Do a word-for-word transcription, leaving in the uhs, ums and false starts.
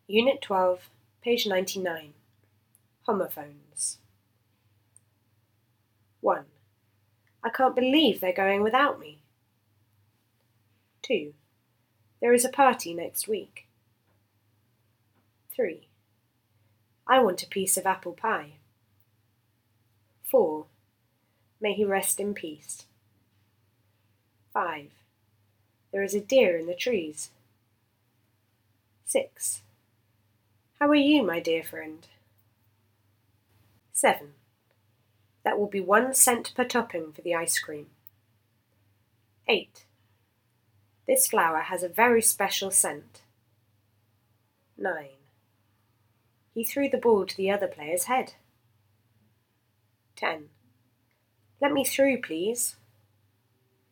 Unit twelve, page ninety-nine. Homophones. one. I can't believe they're going without me. two. There is a party next week. three. I want a piece of apple pie. four. May he rest in peace. five. There is a deer in the trees. six. How are you, my dear friend? seven. That will be one cent per topping for the ice cream. eight. This flower has a very special scent. nine. He threw the ball to the other player's head. ten. Let me through, please.